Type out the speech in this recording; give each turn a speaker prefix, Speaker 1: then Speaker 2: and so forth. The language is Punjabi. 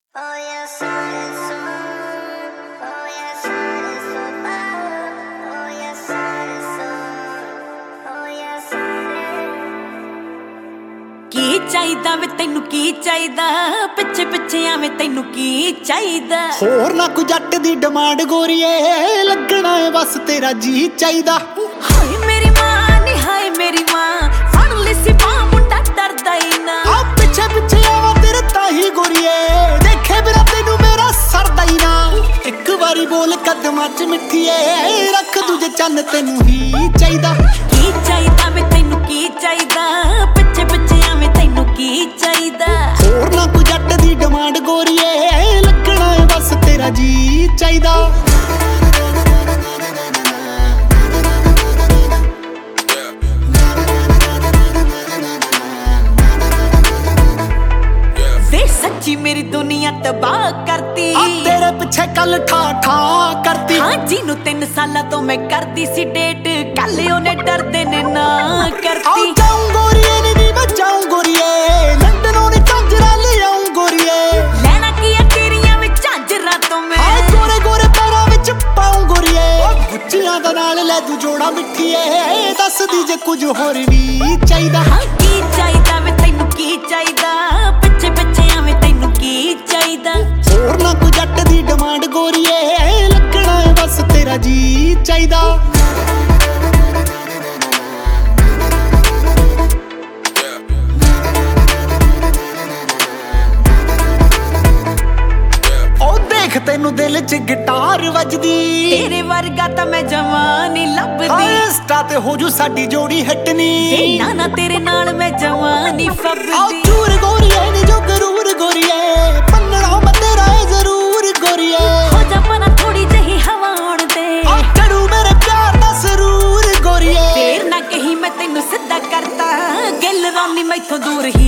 Speaker 1: Oh yeah, sun is so. Oh yeah, sun is so far. Oh yeah, sun is so. Oh yeah, sun.
Speaker 2: ਕੀ ਚਾਹੀਦਾ ਵੇ ਤੈਨੂੰ ਕੀ ਚਾਹੀਦਾ ਪਿੱਛੇ ਪਿੱਛੇ ਆਵੇਂ ਤੈਨੂੰ ਕੀ ਚਾਹੀਦਾ
Speaker 3: ਹੋਰ ਨਾ ਕੋਈ ਜੱਟ ਦੀ ਡਿਮਾਂਡ ਗੋਰੀਏ ਲੱਗਣਾ ਏ ਬਸ ਤੇਰਾ ਜੀ ਚਾਹੀਦਾ
Speaker 2: ਹਾਏ ਮੇਰੀ ਮਾਂ ਨੀ ਹਾਏ ਮੇਰੀ ਮਾਂ ਫੜ ਲਈ ਸੀ ਬਾਂਹ ਮੁੰਡਾ ਡਰਦਾ ਹੀ ਨਾ
Speaker 3: ਆ ਪਿੱਛੇ ਪਿੱਛੇ ਆਵਾਂ ਤੇਰੇ ਤਾਹੀ ਗੋਰੀਏ ਦੇਖੇ ਬਿਨਾ ਤੈਨੂੰ ਮੇਰਾ ਸਰਦਾ ਹੀ ਨਾ ਇੱਕ ਵਾਰੀ ਬੋਲ ਕਦਮਾਂ 'ਚ ਮਿੱਠੀਏ ਰੱਖ ਦੂਜੇ ਚੰਨ ਤੈਨੂੰ ਹੀ ਚਾਹੀਦਾ
Speaker 2: ਕੀ ਚਾਹੀਦਾ ਵੇ ਤੈਨੂੰ ਕੀ ਚਾਹੀਦਾ ਪਿੱਛੇ ਪਿੱਛੇ ਆਵੇਂ ਤੈਨੂੰ ਕੀ ਚਾਹੀਦਾ
Speaker 3: ਹੋਰ ਨਾ ਕੋਈ ਜੱਟ ਦੀ ਡਿਮਾਂਡ ਗੋਰੀਏ ਲੱਗਣਾ ਏ ਬਸ ਤੇਰਾ ਜੀ ਚਾਹੀਦਾ
Speaker 2: ਵੇ ਸੱਚੀ ਮੇਰੀ ਦੁਨੀਆ ਤਬਾਹ ਕਰਤੀ
Speaker 3: ਆ ਤੇਰੇ ਪਿੱਛੇ ਕੱਲ ਠਾ ਠਾ ਕਰਤੀ
Speaker 2: ਹਾਂ ਜਿਹਨੂੰ 3 ਸਾਲਾਂ ਤੋਂ ਮੈਂ ਕਰਦੀ ਸੀ ਡੇਟ ਕੱਲ ਉਹਨੇ ਡਰਦੇ ਨੇ ਨਾ ਕਰਤੀ
Speaker 3: ਜਾਊਂ ਗੋਰੀਏ ਨੀ ਮੈਂ ਜਾਊਂ ਗੋਰੀਏ ਲੰਡਨੋਂ ਨੀ ਝਾਂਜਰਾਂ ਲਿਆਊਂ ਗੋਰੀਏ
Speaker 2: ਲੈਣਾ ਕੀ ਆ ਤੇਰੀਆਂ ਵਿੱਚ ਝਾਂਜਰਾਂ ਤੋਂ ਮੈਂ
Speaker 3: ਹਾਏ ਗੋਰੇ ਗੋਰੇ ਪੈਰਾਂ ਵਿੱਚ ਪਾਊਂ ਗੋਰੀਏ ਗੁੱਚੀਆਂ ਦਾ ਨਾਲ ਲੈ ਤੂੰ ਜੋੜਾ ਮਿੱਠੀਏ ਦੱਸਦੀ ਜੇ ਕੁਝ ਹੋਰ ਵੀ ਚਾਹੀਦਾ
Speaker 2: ਹਾਂ ਕੀ ਚਾਹੀਦਾ ਵੇ ਤੈਨੂੰ ਕੀ ਚਾਹੀਦਾ ਪਿੱਛੇ ਪਿੱਛੇ ਆਵੇਂ ਤੈਨੂੰ ਕੀ ਚਾਹੀਦਾ
Speaker 3: ਹੋਰ ਨਾ ਕੋਈ ਜੱਟ ਦੀ ਡਿਮਾਂਡ ਗੋਰੀਏ ਲੱਗਣਾ ਏ ਬਸ ਤੇਰਾ ਜੀ ਚਾਹੀਦਾ ਤੈਨੂੰ ਦਿਲ 'ਚ ਗਿਟਾਰ ਵੱਜਦੀ
Speaker 2: ਤੇਰੇ ਵਰਗਾ ਤਾਂ ਮੈਂ ਜਵਾਂ ਨੀ ਲੱਭਦੀ
Speaker 3: ਇੰਸਟਾ ਤੇ ਹੋ ਜੂ ਸਾਡੀ ਜੋੜੀ ਹਟਨੀ
Speaker 2: ਨਾ ਨਾ ਤੇਰੇ ਨਾਲ ਮੈਂ ਜਵਾਂ ਨੀ
Speaker 3: ਆ
Speaker 2: ਫੱਬਦੀ
Speaker 3: ਚੂਰ ਗੋਰੀਏ ਨੀ ਜੋ ਗਰੂਰ ਗੋਰੀਏ ਪੰਨਣਾ ਮੈਂ ਤੇਰਾ ਏ ਜ਼ਰੂਰ ਗੋਰੀਏ
Speaker 2: ਹੋ ਜਾ ਪਨਾ ਥੋੜੀ ਜਿਹੀ ਹਵਾ ਆਉਣ ਦੇ
Speaker 3: ਆ ਕਰੂ ਮੇਰੇ ਪਿਆਰ ਦਾ ਸਰੂਰ ਗੋਰੀਏ
Speaker 2: ਫੇਰ ਨਾ ਕਹੀਂ ਮੈਂ ਤੈਨੂੰ ਸਿੱਧਾ ਕਰਤਾ ਗਿੱਲ ਰੋਣੀ ਮੈਥੋਂ ਦੂਰ